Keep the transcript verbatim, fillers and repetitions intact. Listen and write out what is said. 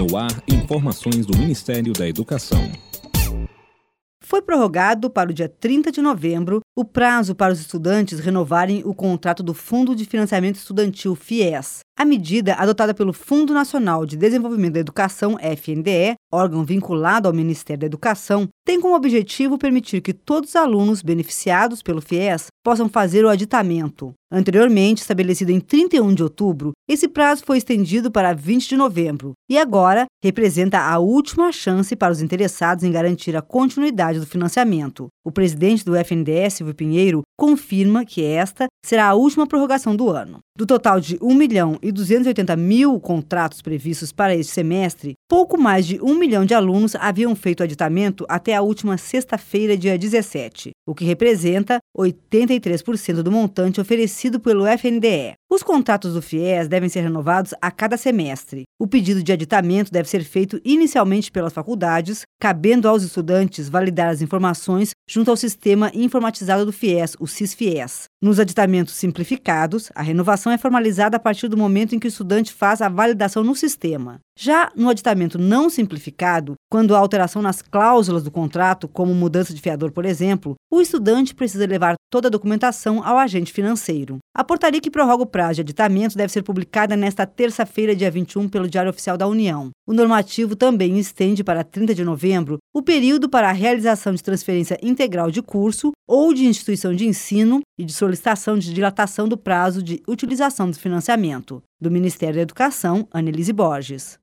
No ar, informações do Ministério da Educação. Foi prorrogado para o dia trinta de novembro o prazo para os estudantes renovarem o contrato do Fundo de Financiamento Estudantil FIES. A medida, adotada pelo Fundo Nacional de Desenvolvimento da Educação, F N D E, órgão vinculado ao Ministério da Educação, tem como objetivo permitir que todos os alunos beneficiados pelo FIES possam fazer o aditamento. Anteriormente, estabelecido em trinta e um de outubro, esse prazo foi estendido para vinte de novembro e agora representa a última chance para os interessados em garantir a continuidade do financiamento. O presidente do F N D E, Silvio Pinheiro, confirma que esta será a última prorrogação do ano. Do total de um milhão e duzentos e oitenta mil contratos previstos para este semestre, pouco mais de um milhão de alunos haviam feito o aditamento até a última sexta-feira, dia dezessete, o que representa oitenta e três por cento do montante oferecido pelo F N D E. Os contratos do FIES devem ser renovados a cada semestre. O pedido de aditamento deve ser feito inicialmente pelas faculdades, cabendo aos estudantes validar as informações junto ao Sistema Informatizado do FIES, o SIS-FIES. Nos aditamentos simplificados, a renovação é formalizada a partir do momento em que o estudante faz a validação no sistema. Já no aditamento não simplificado, quando há alteração nas cláusulas do contrato, como mudança de fiador, por exemplo, o estudante precisa levar toda a documentação ao agente financeiro. A portaria que prorroga o prazo de aditamento deve ser publicada nesta terça-feira, dia vinte e um, pelo Diário Oficial da União. O normativo também estende para trinta de novembro o período para a realização de transferência integral de curso ou de instituição de ensino e de solicitação de dilatação do prazo de utilização do financiamento. Do Ministério da Educação, Annelise Borges.